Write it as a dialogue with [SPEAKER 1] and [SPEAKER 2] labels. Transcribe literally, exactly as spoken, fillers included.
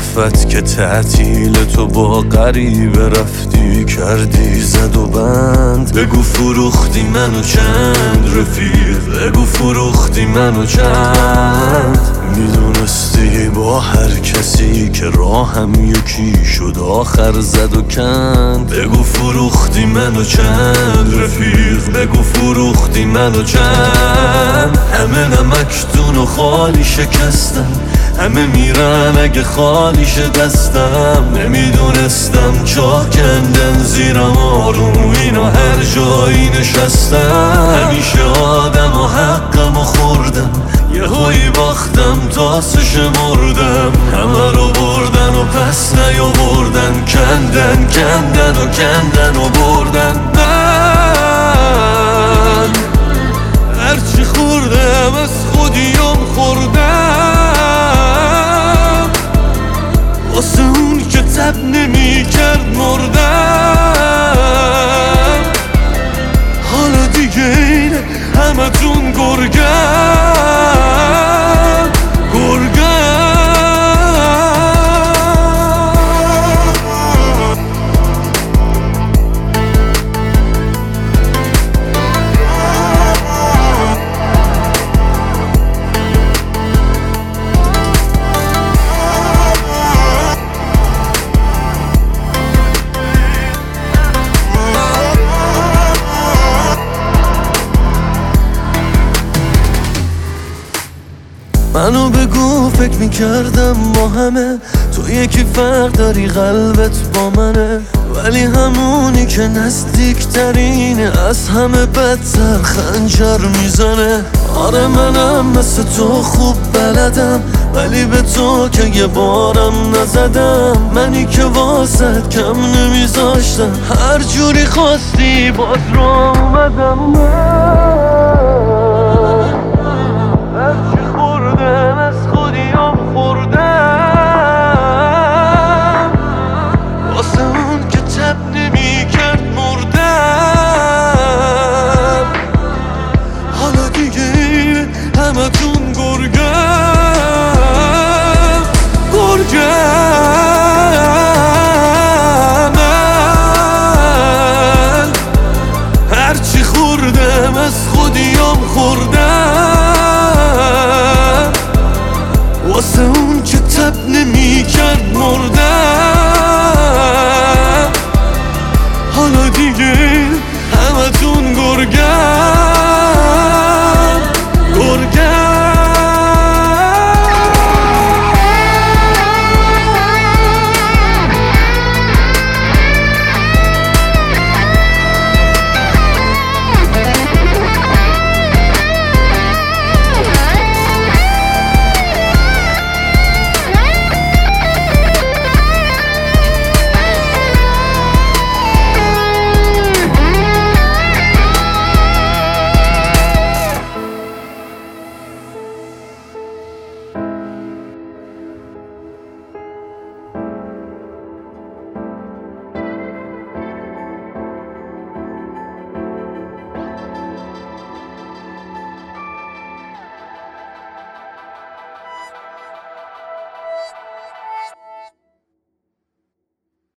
[SPEAKER 1] صدفت که تعطیل تو با غریبه رفتی کردی زد و بند. بگو فروختی منو چند رفیق، بگو فروختی منو چند. میدونستی با هر کسی که راهم یکی شد آخر زد و کند. بگو فروختی منو چند رفیق، بگو فروختی منو چند. همه نمکتون و خالی شکستم، همه میرن اگه خالیش دستم. نمیدونستم چاه کندن زیرم آروم اینا هر جایی نشستم. همیشه آدم و حقم و خوردم، یه هایی باختم تاسش مردم. همه رو بردن و پس نیاوردن، کندن کندن و کندن و بردن. من هرچی خوردم از خودیم خوردم، واسه اون که تب نمی کرد مردم. حالا دیگه اینه همه تون گرگم گرگم. منو بگو فکر میکردم با همه تو یکی فرق داری قلبت با منه، ولی همونی که نزدیکترینه از همه بدتر خنجر میزنه. آره منم مثل تو خوب بلدم، ولی به تو که یه بارم نزدم. منی که واسد کم نمیذاشتم، هر جوری خواستی باز رو اومدم. هرچی خوردم از خودیم خوردم، واسه اون که تب نمی کرد مردم. حالا دیگه همه تون گرگم گرگم. من هرچی خوردم از خودیم خوردم، واسه اون که تب نمی کرد مردم. حالا دیگه همه تون گرگم